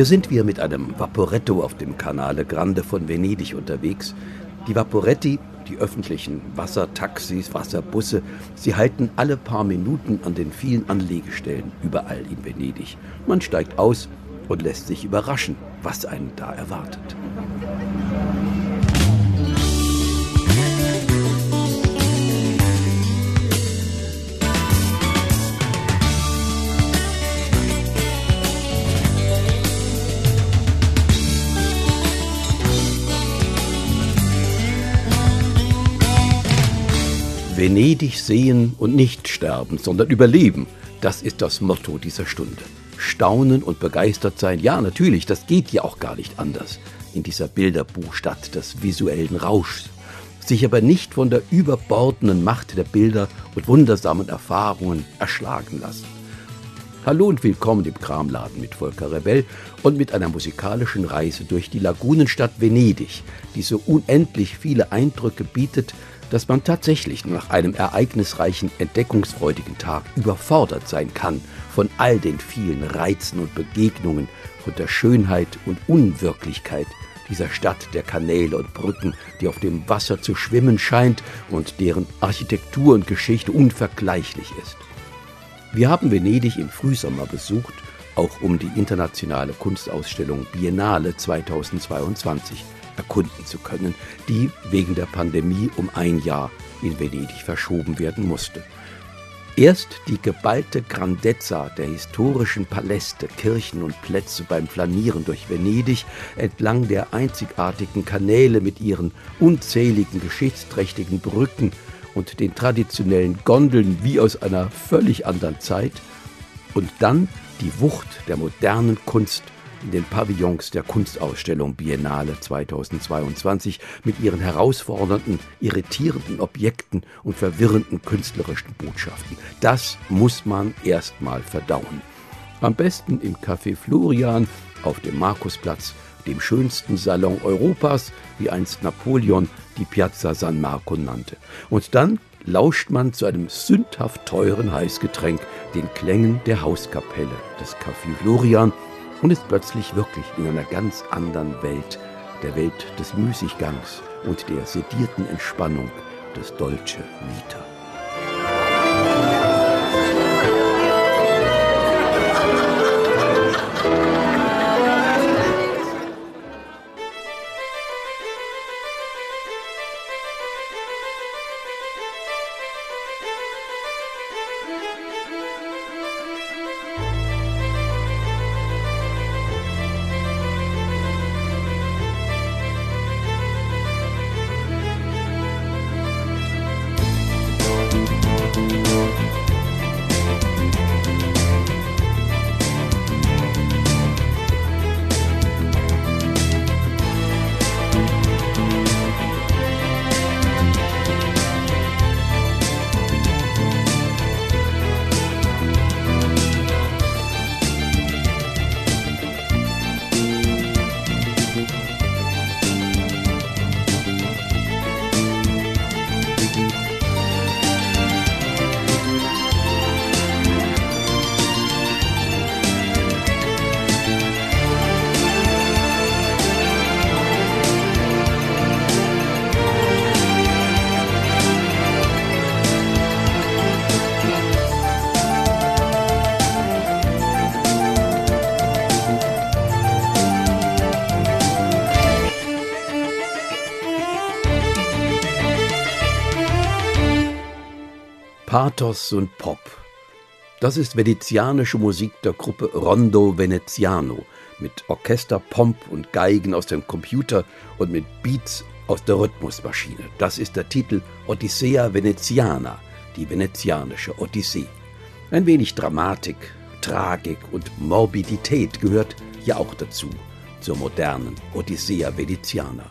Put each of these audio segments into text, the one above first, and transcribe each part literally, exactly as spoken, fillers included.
Hier sind wir mit einem Vaporetto auf dem Canale Grande von Venedig unterwegs. Die Vaporetti, die öffentlichen Wassertaxis, Wasserbusse, sie halten alle paar Minuten an den vielen Anlegestellen überall in Venedig. Man steigt aus und lässt sich überraschen, was einen da erwartet. Venedig sehen und nicht sterben, sondern überleben, das ist das Motto dieser Stunde. Staunen und begeistert sein, ja natürlich, das geht ja auch gar nicht anders in dieser Bilderbuchstadt des visuellen Rauschs. Sich aber nicht von der überbordenden Macht der Bilder und wundersamen Erfahrungen erschlagen lassen. Hallo und willkommen im Kramladen mit Volker Rebell und mit einer musikalischen Reise durch die Lagunenstadt Venedig, die so unendlich viele Eindrücke bietet, dass man tatsächlich nach einem ereignisreichen, entdeckungsfreudigen Tag überfordert sein kann von all den vielen Reizen und Begegnungen, von der Schönheit und Unwirklichkeit dieser Stadt der Kanäle und Brücken, die auf dem Wasser zu schwimmen scheint und deren Architektur und Geschichte unvergleichlich ist. Wir haben Venedig im Frühsommer besucht, auch um die internationale Kunstausstellung Biennale zweitausendzweiundzwanzig erkunden zu können, die wegen der Pandemie um ein Jahr in Venedig verschoben werden musste. Erst die geballte Grandezza der historischen Paläste, Kirchen und Plätze beim Flanieren durch Venedig entlang der einzigartigen Kanäle mit ihren unzähligen geschichtsträchtigen Brücken und den traditionellen Gondeln wie aus einer völlig anderen Zeit, und dann die Wucht der modernen Kunst in den Pavillons der Kunstausstellung Biennale zweitausendzweiundzwanzig mit ihren herausfordernden, irritierenden Objekten und verwirrenden künstlerischen Botschaften. Das muss man erstmal verdauen. Am besten im Café Florian auf dem Markusplatz, dem schönsten Salon Europas, wie einst Napoleon die Piazza San Marco nannte. Und dann lauscht man zu einem sündhaft teuren Heißgetränk den Klängen der Hauskapelle des Café Florian und ist plötzlich wirklich in einer ganz anderen Welt, der Welt des Müßiggangs und der sedierten Entspannung des Dolce Vita. Pathos und Pop. Das ist venezianische Musik der Gruppe Rondo Veneziano mit Orchesterpomp und Geigen aus dem Computer und mit Beats aus der Rhythmusmaschine. Das ist der Titel Odyssea Veneziana, die venezianische Odyssee. Ein wenig Dramatik, Tragik und Morbidität gehört ja auch dazu, zur modernen Odyssea Veneziana.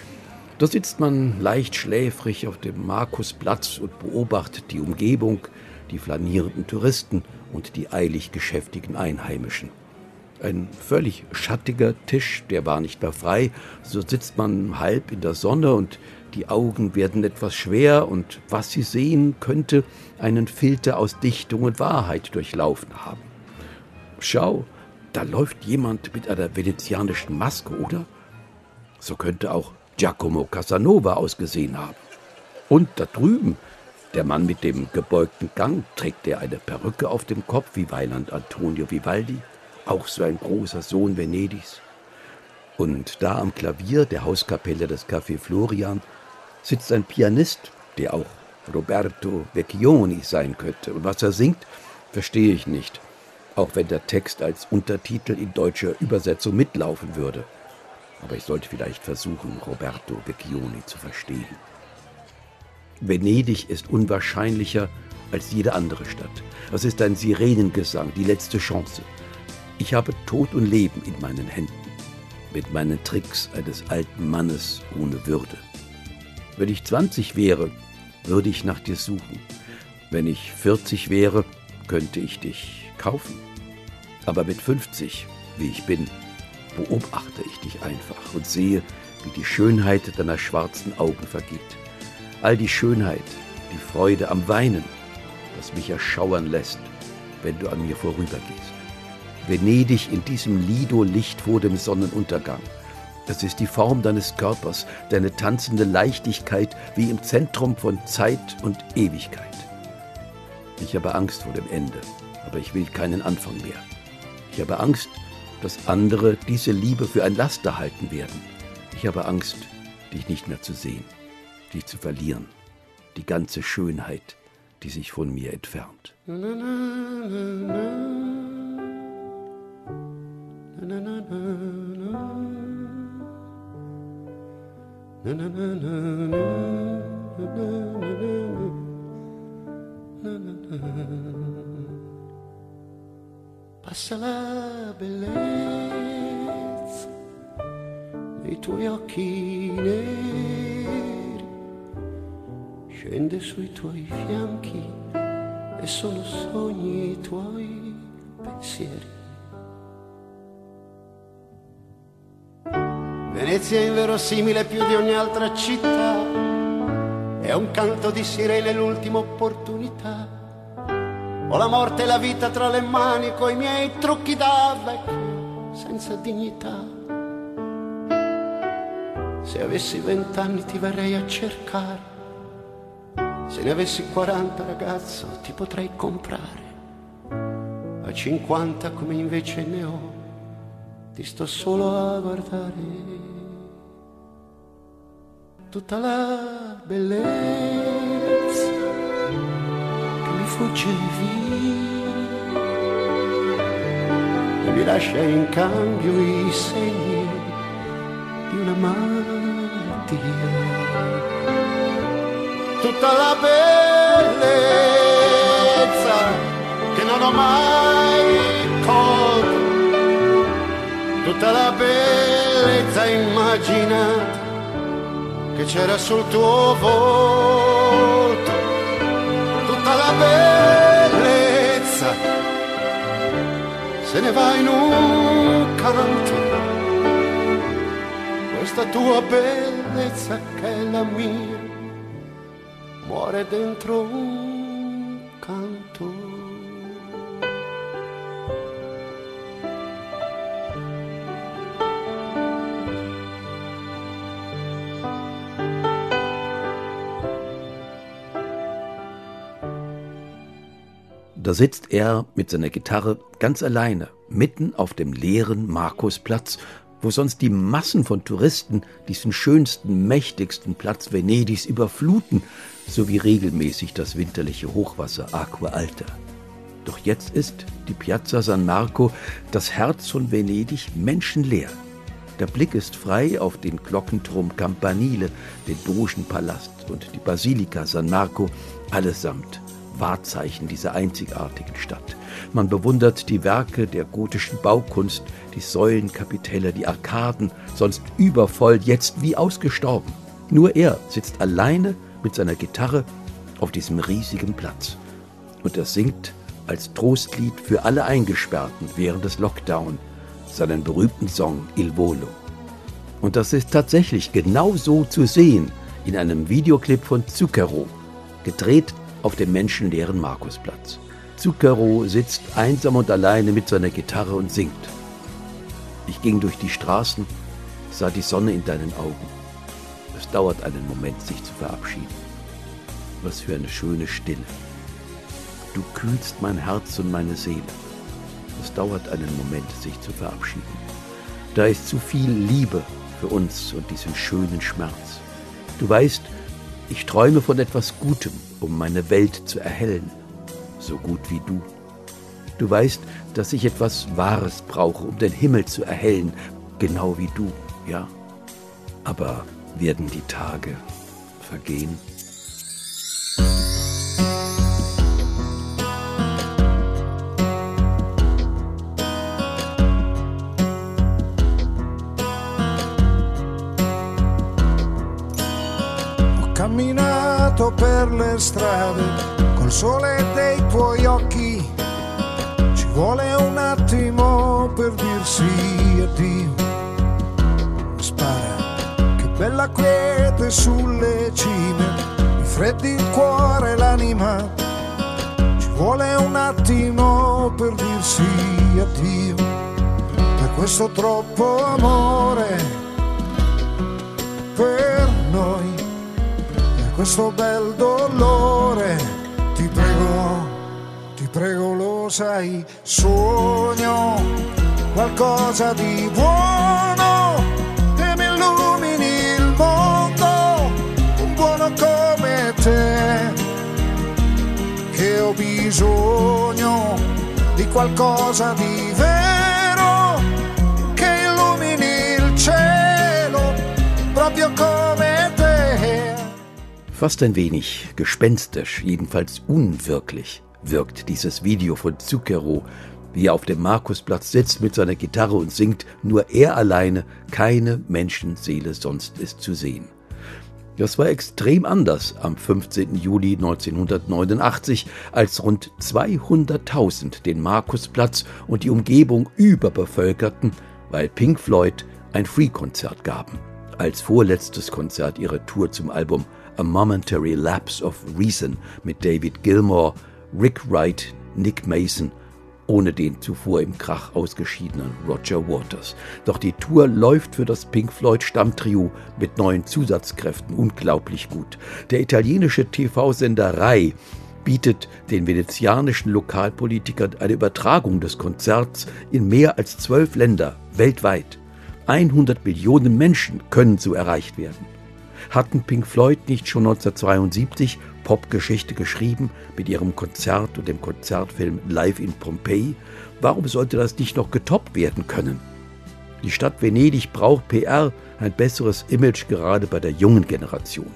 Da sitzt man leicht schläfrig auf dem Markusplatz und beobachtet die Umgebung, die flanierenden Touristen und die eilig geschäftigen Einheimischen. Ein völlig schattiger Tisch, der war nicht mehr frei, so sitzt man halb in der Sonne und die Augen werden etwas schwer und was sie sehen, könnte einen Filter aus Dichtung und Wahrheit durchlaufen haben. Schau, da läuft jemand mit einer venezianischen Maske, oder? So könnte auch Giacomo Casanova ausgesehen haben. Und da drüben, der Mann mit dem gebeugten Gang, trägt er eine Perücke auf dem Kopf wie Weiland Antonio Vivaldi, auch so ein großer Sohn Venedigs. Und da am Klavier der Hauskapelle des Café Florian sitzt ein Pianist, der auch Roberto Vecchioni sein könnte. Und was er singt, verstehe ich nicht, auch wenn der Text als Untertitel in deutscher Übersetzung mitlaufen würde. Aber ich sollte vielleicht versuchen, Roberto Vecchioni zu verstehen. Venedig ist unwahrscheinlicher als jede andere Stadt. Es ist ein Sirenengesang, die letzte Chance. Ich habe Tod und Leben in meinen Händen, mit meinen Tricks eines alten Mannes ohne Würde. Wenn ich zwanzig wäre, würde ich nach dir suchen. Wenn ich vierzig wäre, könnte ich dich kaufen. Aber mit fünfzig, wie ich bin, beobachte ich dich einfach und sehe, wie die Schönheit deiner schwarzen Augen vergeht. All die Schönheit, die Freude am Weinen, das mich erschauern lässt, wenn du an mir vorübergehst. Venedig in diesem Lido-Licht vor dem Sonnenuntergang. Es ist die Form deines Körpers, deine tanzende Leichtigkeit wie im Zentrum von Zeit und Ewigkeit. Ich habe Angst vor dem Ende, aber ich will keinen Anfang mehr. Ich habe Angst, dass andere diese Liebe für ein Laster halten werden. Ich habe Angst, dich nicht mehr zu sehen, dich zu verlieren, die ganze Schönheit, die sich von mir entfernt. Na, na, na, na, na, na, na, na. Na, na, na, na, na, na, na, na. Passa la bellezza nei tuoi occhi neri, scende sui tuoi fianchi e sono sogni i tuoi pensieri. Venezia è inverosimile più di ogni altra città, è un canto di sirene l'ultima opportunità. Ho la morte e la vita tra le mani coi miei trucchi da vecchio senza dignità. Se avessi vent'anni ti verrei a cercare, se ne avessi quaranta ragazzo ti potrei comprare. A cinquanta come invece ne ho, ti sto solo a guardare. Tutta la bellezza che mi fugge via e mi lascia in cambio i segni di una malattia. Tutta la bellezza che non ho mai colto, tutta la bellezza immaginata che c'era sul tuo volto, tutta la bellezza se ne va in un canto, questa tua bellezza che è la mia muore dentro un canto. Da sitzt er mit seiner Gitarre ganz alleine, mitten auf dem leeren Markusplatz, wo sonst die Massen von Touristen diesen schönsten, mächtigsten Platz Venedigs überfluten, sowie regelmäßig das winterliche Hochwasser Acqua Alta. Doch jetzt ist die Piazza San Marco, das Herz von Venedig, menschenleer. Der Blick ist frei auf den Glockenturm Campanile, den Dogenpalast und die Basilika San Marco, allesamt Wahrzeichen dieser einzigartigen Stadt. Man bewundert die Werke der gotischen Baukunst, die Säulenkapitelle, die Arkaden, sonst übervoll, jetzt wie ausgestorben. Nur er sitzt alleine mit seiner Gitarre auf diesem riesigen Platz. Und er singt als Trostlied für alle Eingesperrten während des Lockdown seinen berühmten Song Il Volo. Und das ist tatsächlich genau so zu sehen in einem Videoclip von Zucchero, gedreht auf dem menschenleeren Markusplatz. Zucchero sitzt einsam und alleine mit seiner Gitarre und singt. Ich ging durch die Straßen, sah die Sonne in deinen Augen. Es dauert einen Moment, sich zu verabschieden. Was für eine schöne Stille. Du kühlst mein Herz und meine Seele. Es dauert einen Moment, sich zu verabschieden. Da ist zu viel Liebe für uns und diesen schönen Schmerz. Du weißt, ich träume von etwas Gutem, um meine Welt zu erhellen, so gut wie du. Du weißt, dass ich etwas Wahres brauche, um den Himmel zu erhellen, genau wie du, ja. Aber werden die Tage vergehen? Ho camminato per le strade col sole dei tuoi occhi. Ci vuole un attimo per dirsi addio. Spara, che bella quiete sulle cime, mi freddi il cuore e l'anima. Ci vuole un attimo per dirsi addio. Per questo troppo amore per noi, per questo bel dolore, ti prego, ti prego, lo sai, sogno qualcosa di buono che mi illumini il mondo, un buono come te, che ho bisogno di qualcosa di vero, che illumini il cielo, proprio come te. Fast ein wenig gespenstisch, jedenfalls unwirklich, wirkt dieses Video von Zucchero, wie er auf dem Markusplatz sitzt mit seiner Gitarre und singt, nur er alleine, keine Menschenseele sonst ist zu sehen. Das war extrem anders am fünfzehnten Juli neunzehnhundertneunundachtzig, als rund zweihunderttausend den Markusplatz und die Umgebung überbevölkerten, weil Pink Floyd ein Free-Konzert gaben, als vorletztes Konzert ihrer Tour zum Album A Momentary Lapse of Reason mit David Gilmour, Rick Wright, Nick Mason, ohne den zuvor im Krach ausgeschiedenen Roger Waters. Doch die Tour läuft für das Pink Floyd Stammtrio mit neuen Zusatzkräften unglaublich gut. Der italienische T V-Sender Rai bietet den venezianischen Lokalpolitikern eine Übertragung des Konzerts in mehr als zwölf Länder weltweit. hundert Millionen Menschen können so erreicht werden. Hatten Pink Floyd nicht schon neunzehnhundertzweiundsiebzig Popgeschichte geschrieben mit ihrem Konzert und dem Konzertfilm Live in Pompeii? Warum sollte das nicht noch getoppt werden können? Die Stadt Venedig braucht P R, ein besseres Image gerade bei der jungen Generation.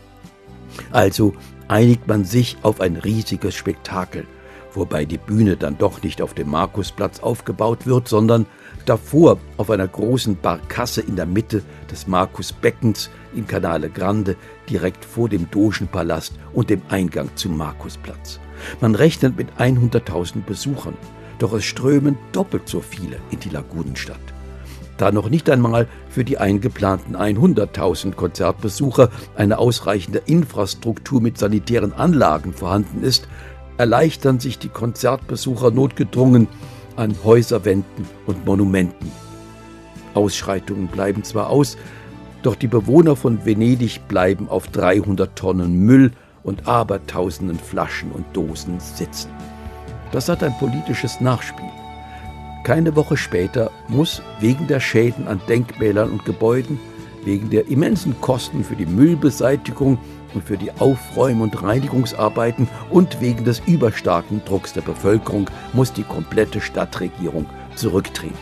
Also einigt man sich auf ein riesiges Spektakel, wobei die Bühne dann doch nicht auf dem Markusplatz aufgebaut wird, sondern davor auf einer großen Barkasse in der Mitte des Markusbeckens in Canale Grande, direkt vor dem Dogenpalast und dem Eingang zum Markusplatz. Man rechnet mit hunderttausend Besuchern, doch es strömen doppelt so viele in die Lagunenstadt. Da noch nicht einmal für die eingeplanten hunderttausend Konzertbesucher eine ausreichende Infrastruktur mit sanitären Anlagen vorhanden ist, erleichtern sich die Konzertbesucher notgedrungen an Häuserwänden und Monumenten. Ausschreitungen bleiben zwar aus, doch die Bewohner von Venedig bleiben auf dreihundert Tonnen Müll und abertausenden Flaschen und Dosen sitzen. Das hat ein politisches Nachspiel. Keine Woche später muss wegen der Schäden an Denkmälern und Gebäuden, wegen der immensen Kosten für die Müllbeseitigung und für die Aufräum- und Reinigungsarbeiten und wegen des überstarken Drucks der Bevölkerung muss die komplette Stadtregierung zurücktreten.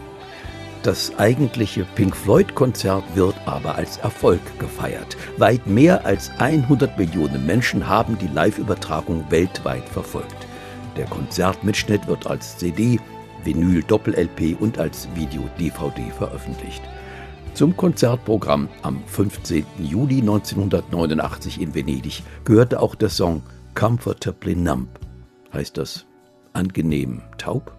Das eigentliche Pink Floyd-Konzert wird aber als Erfolg gefeiert. Weit mehr als hundert Millionen Menschen haben die Live-Übertragung weltweit verfolgt. Der Konzertmitschnitt wird als C D, Vinyl-Doppel-L P und als Video-D V D veröffentlicht. Zum Konzertprogramm am fünfzehnten Juli neunzehnhundertneunundachtzig in Venedig gehörte auch der Song Comfortably Numb. Heißt das angenehm taub?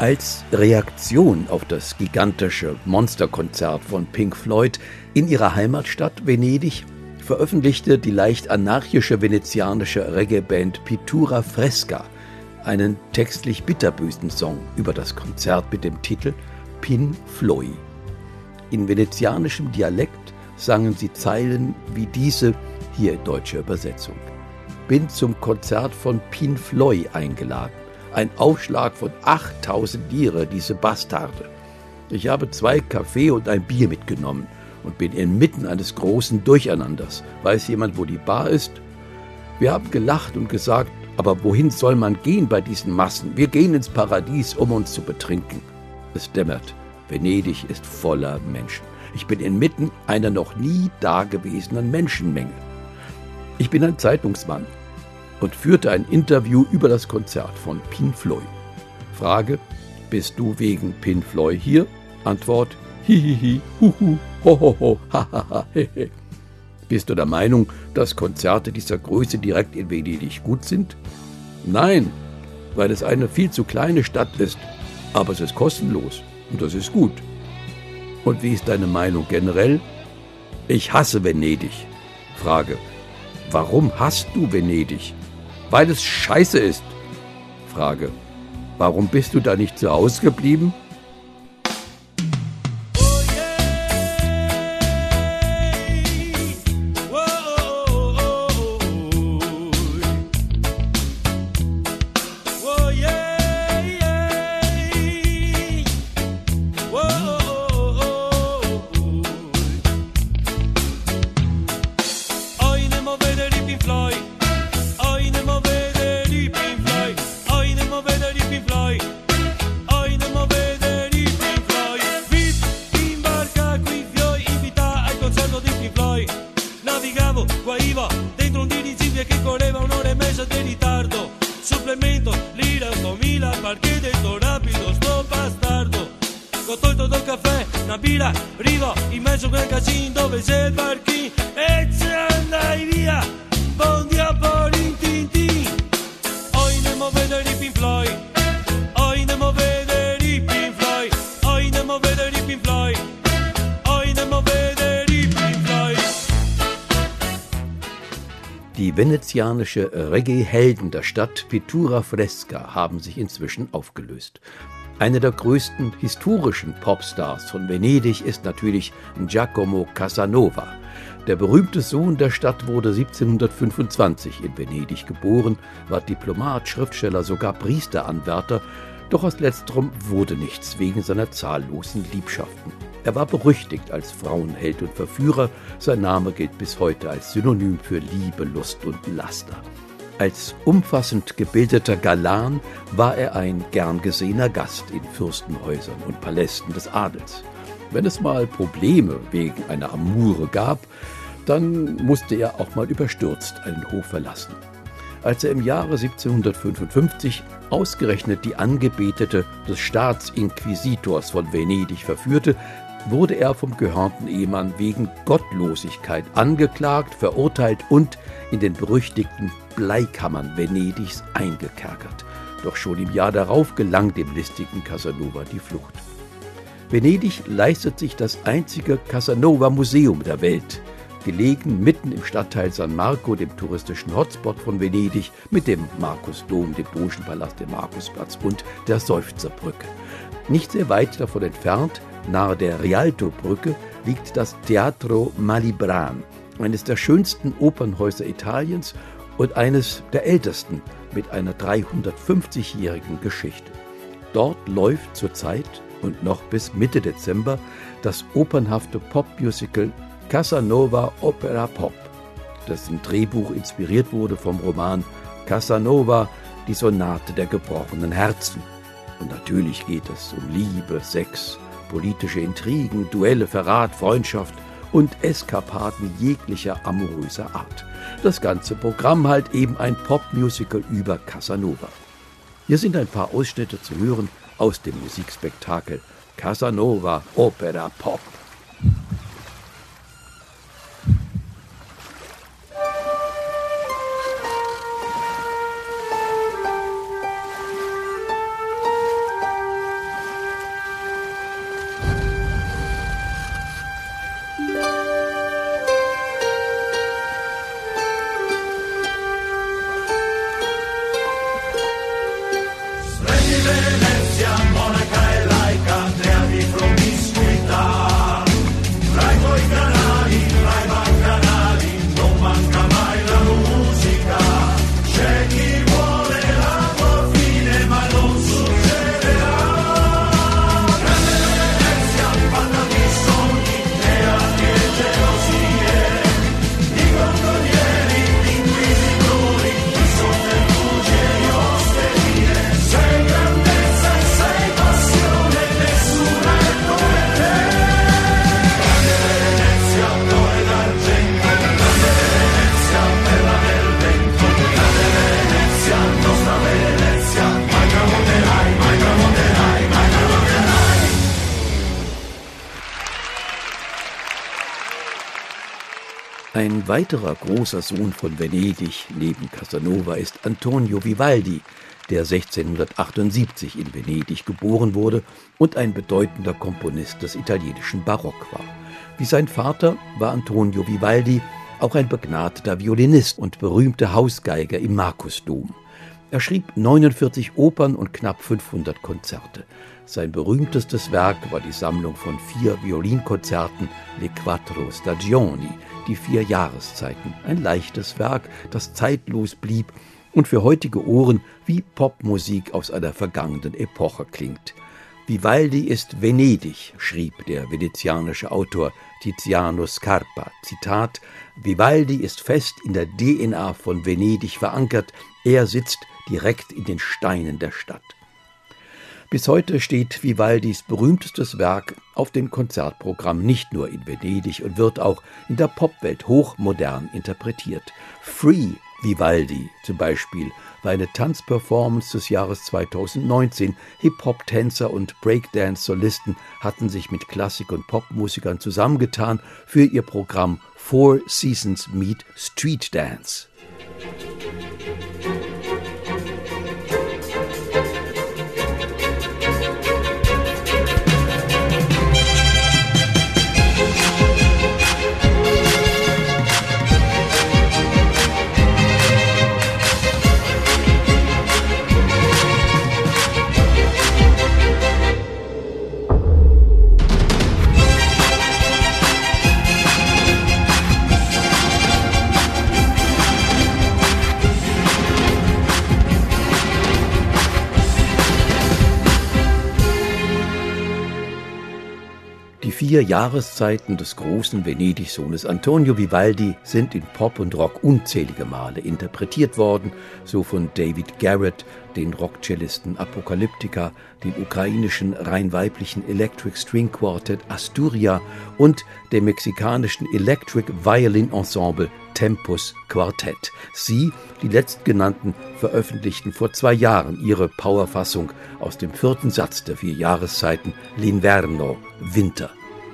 Als Reaktion auf das gigantische Monsterkonzert von Pink Floyd in ihrer Heimatstadt Venedig veröffentlichte die leicht anarchische venezianische Reggae-Band Pittura Fresca einen textlich bitterbösen Song über das Konzert mit dem Titel Pin Floy. In venezianischem Dialekt sangen sie Zeilen wie diese, hier in deutscher Übersetzung. Bin zum Konzert von Pin Floy eingeladen. Ein Aufschlag von achttausend Lire, diese Bastarde. Ich habe zwei Kaffee und ein Bier mitgenommen und bin inmitten eines großen Durcheinanders. Weiß jemand, wo die Bar ist? Wir haben gelacht und gesagt, aber wohin soll man gehen bei diesen Massen? Wir gehen ins Paradies, um uns zu betrinken. Es dämmert. Venedig ist voller Menschen. Ich bin inmitten einer noch nie dagewesenen Menschenmenge. Ich bin ein Zeitungsmann und führte ein Interview über das Konzert von Pin Floy. Frage, bist du wegen Pin Floy hier? Antwort, hihihi, huhu, hohoho, hahaha, hehe. Bist du der Meinung, dass Konzerte dieser Größe direkt in Venedig gut sind? Nein, weil es eine viel zu kleine Stadt ist, aber es ist kostenlos und das ist gut. Und wie ist deine Meinung generell? Ich hasse Venedig. Frage, warum hasst du Venedig? Weil es scheiße ist. Frage, warum bist du da nicht zu Hause geblieben? Die venezianische Reggae-Helden der Stadt Pittura Fresca haben sich inzwischen aufgelöst. Einer der größten historischen Popstars von Venedig ist natürlich Giacomo Casanova. Der berühmte Sohn der Stadt wurde siebzehnhundertfünfundzwanzig in Venedig geboren, war Diplomat, Schriftsteller, sogar Priesteranwärter, doch aus letzterem wurde nichts wegen seiner zahllosen Liebschaften. Er war berüchtigt als Frauenheld und Verführer, sein Name gilt bis heute als Synonym für Liebe, Lust und Laster. Als umfassend gebildeter Galan war er ein gern gesehener Gast in Fürstenhäusern und Palästen des Adels. Wenn es mal Probleme wegen einer Amoure gab, dann musste er auch mal überstürzt einen Hof verlassen. Als er im Jahre siebzehnhundertfünfundfünfzig ausgerechnet die Angebetete des Staatsinquisitors von Venedig verführte, wurde er vom gehörnten Ehemann wegen Gottlosigkeit angeklagt, verurteilt und in den berüchtigten Bleikammern Venedigs eingekerkert. Doch schon im Jahr darauf gelang dem listigen Casanova die Flucht. Venedig leistet sich das einzige Casanova-Museum der Welt, gelegen mitten im Stadtteil San Marco, dem touristischen Hotspot von Venedig, mit dem Markusdom, dem Dogenpalast, dem Markusplatz und der Seufzerbrücke. Nicht sehr weit davon entfernt, nahe der Rialto-Brücke, liegt das Teatro Malibran, eines der schönsten Opernhäuser Italiens und eines der ältesten mit einer dreihundertfünfzigjährigen Geschichte. Dort läuft zurzeit und noch bis Mitte Dezember das opernhafte Popmusical Casanova Opera Pop, dessen Drehbuch inspiriert wurde vom Roman Casanova, die Sonate der gebrochenen Herzen. Und natürlich geht es um Liebe, Sex, politische Intrigen, Duelle, Verrat, Freundschaft und Eskapaden jeglicher amoröser Art. Das ganze Programm halt eben ein Popmusical über Casanova. Hier sind ein paar Ausschnitte zu hören aus dem Musikspektakel Casanova Opera Pop. Ein weiterer großer Sohn von Venedig neben Casanova ist Antonio Vivaldi, der sechzehnhundertachtundsiebzig in Venedig geboren wurde und ein bedeutender Komponist des italienischen Barock war. Wie sein Vater war Antonio Vivaldi auch ein begnadeter Violinist und berühmter Hausgeiger im Markusdom. Er schrieb neunundvierzig Opern und knapp fünfhundert Konzerte. Sein berühmtestes Werk war die Sammlung von vier Violinkonzerten Le Quattro Stagioni, die vier Jahreszeiten. Ein leichtes Werk, das zeitlos blieb und für heutige Ohren wie Popmusik aus einer vergangenen Epoche klingt. Vivaldi ist Venedig, schrieb der venezianische Autor Tiziano Scarpa. Zitat: Vivaldi ist fest in der D N A von Venedig verankert. Er sitzt direkt in den Steinen der Stadt. Bis heute steht Vivaldis berühmtestes Werk auf dem Konzertprogramm nicht nur in Venedig und wird auch in der Popwelt hochmodern interpretiert. Free Vivaldi zum Beispiel war eine Tanzperformance des Jahres zweitausendneunzehn. Hip-Hop-Tänzer und Breakdance-Solisten hatten sich mit Klassik- und Popmusikern zusammengetan für ihr Programm Four Seasons Meet Street Dance. Die vier Jahreszeiten des großen Venedig-Sohnes Antonio Vivaldi sind in Pop und Rock unzählige Male interpretiert worden, so von David Garrett, den Rockcellisten Apocalyptica, dem ukrainischen rein weiblichen Electric String Quartet Asturia und dem mexikanischen Electric Violin Ensemble Tempus Quartet. Sie, die letztgenannten, veröffentlichten vor zwei Jahren ihre Powerfassung aus dem vierten Satz der vier Jahreszeiten L'Inverno, Winter.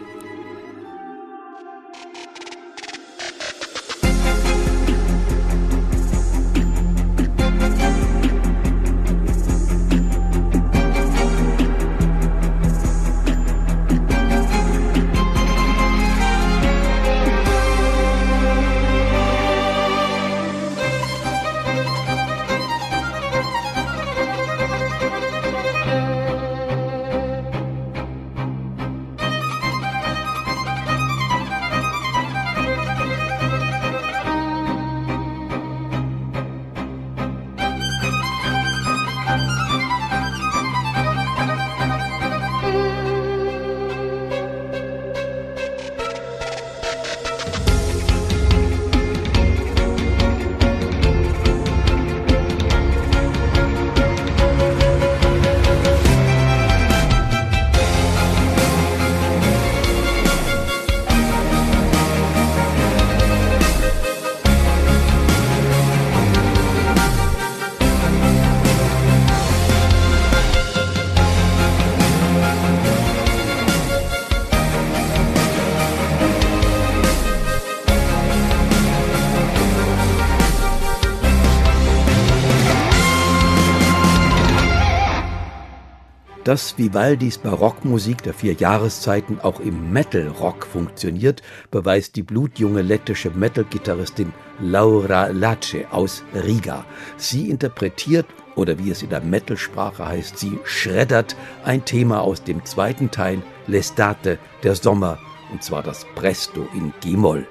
Dass Vivaldis Barockmusik der vier Jahreszeiten auch im Metal-Rock funktioniert, beweist die blutjunge lettische Metal-Gitarristin Laura Lace aus Riga. Sie interpretiert, oder wie es in der Metal-Sprache heißt, sie schreddert ein Thema aus dem zweiten Teil L'estate, der Sommer, und zwar das Presto in G-Moll.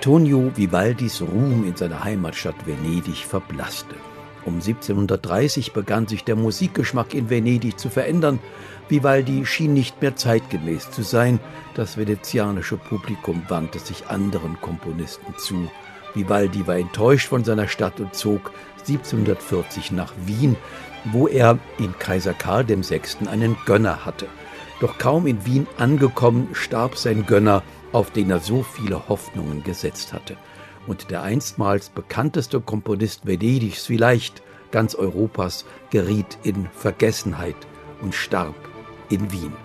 Antonio Vivaldis Ruhm in seiner Heimatstadt Venedig verblasste. Um siebzehnhundertdreißig begann sich der Musikgeschmack in Venedig zu verändern. Vivaldi schien nicht mehr zeitgemäß zu sein. Das venezianische Publikum wandte sich anderen Komponisten zu. Vivaldi war enttäuscht von seiner Stadt und zog siebzehnhundertvierzig nach Wien, wo er in Kaiser Karl der Sechste einen Gönner hatte. Doch kaum in Wien angekommen, starb sein Gönner, auf den er so viele Hoffnungen gesetzt hatte. Und der einstmals bekannteste Komponist Venedigs, vielleicht ganz Europas, geriet in Vergessenheit und starb in Wien.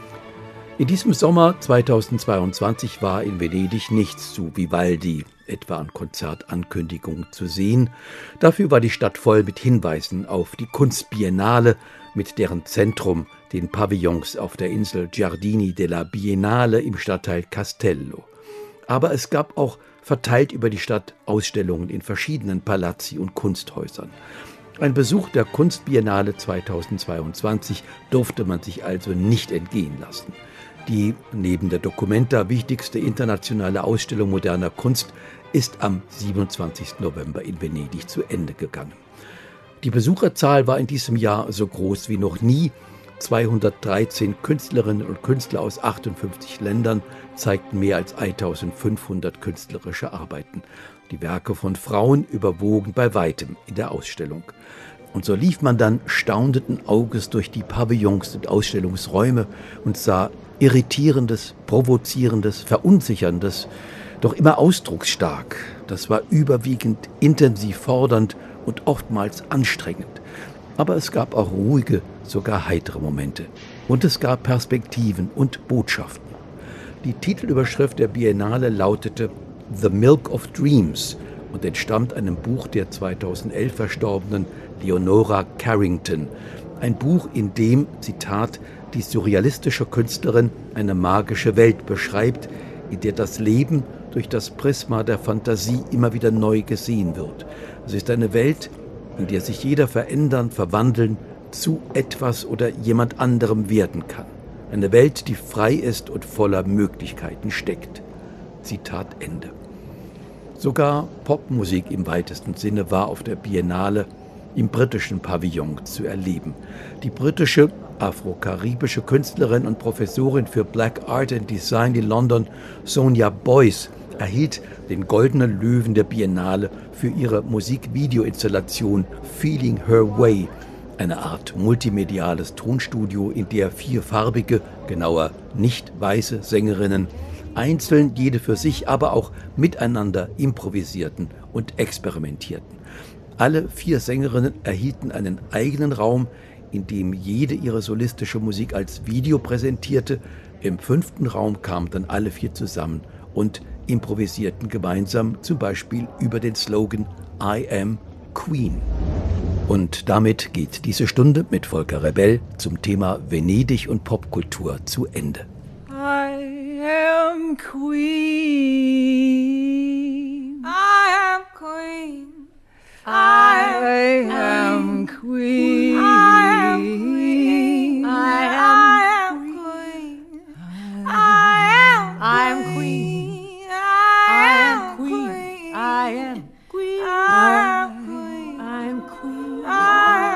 In diesem Sommer zweitausendzweiundzwanzig war in Venedig nichts zu Vivaldi, etwa an Konzertankündigungen zu sehen. Dafür war die Stadt voll mit Hinweisen auf die Kunstbiennale, mit deren Zentrum den Pavillons auf der Insel Giardini della Biennale im Stadtteil Castello. Aber es gab auch verteilt über die Stadt Ausstellungen in verschiedenen Palazzi und Kunsthäusern. Ein Besuch der Kunstbiennale zweitausendzweiundzwanzig durfte man sich also nicht entgehen lassen. Die neben der Documenta wichtigste internationale Ausstellung moderner Kunst ist am siebenundzwanzigsten November in Venedig zu Ende gegangen. Die Besucherzahl war in diesem Jahr so groß wie noch nie. zweihundertdreizehn Künstlerinnen und Künstler aus achtundfünfzig Ländern zeigten mehr als eintausendfünfhundert künstlerische Arbeiten. Die Werke von Frauen überwogen bei weitem in der Ausstellung. Und so lief man dann staunenden Auges durch die Pavillons und Ausstellungsräume und sah Irritierendes, Provozierendes, Verunsicherndes, doch immer ausdrucksstark. Das war überwiegend intensiv fordernd und oftmals anstrengend. Aber es gab auch ruhige, sogar heitere Momente. Und es gab Perspektiven und Botschaften. Die Titelüberschrift der Biennale lautete The Milk of Dreams und entstammt einem Buch der zweitausendelf verstorbenen Leonora Carrington. Ein Buch, in dem, Zitat, die surrealistische Künstlerin eine magische Welt beschreibt, in der das Leben durch das Prisma der Fantasie immer wieder neu gesehen wird. Es ist eine Welt, in der sich jeder verändern, verwandeln, zu etwas oder jemand anderem werden kann. Eine Welt, die frei ist und voller Möglichkeiten steckt. Zitat Ende. Sogar Popmusik im weitesten Sinne war auf der Biennale im britischen Pavillon zu erleben. Die britische, afro-karibische Künstlerin und Professorin für Black Art and Design in London, Sonia Boyce, erhielt den Goldenen Löwen der Biennale für ihre Musikvideo-Installation Feeling Her Way, eine Art multimediales Tonstudio, in der vier farbige, genauer nicht weiße Sängerinnen einzeln, jede für sich, aber auch miteinander improvisierten und experimentierten. Alle vier Sängerinnen erhielten einen eigenen Raum, in dem jede ihre solistische Musik als Video präsentierte. Im fünften Raum kamen dann alle vier zusammen und improvisierten gemeinsam, zum Beispiel über den Slogan I am Queen. Und damit geht diese Stunde mit Volker Rebell zum Thema Venedig und Popkultur zu Ende. I am queen. I am queen. I am queen. I am queen. I am queen. I am queen. I am queen. I am queen. I am queen. I am queen. I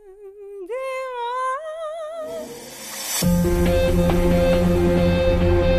Demons, demons.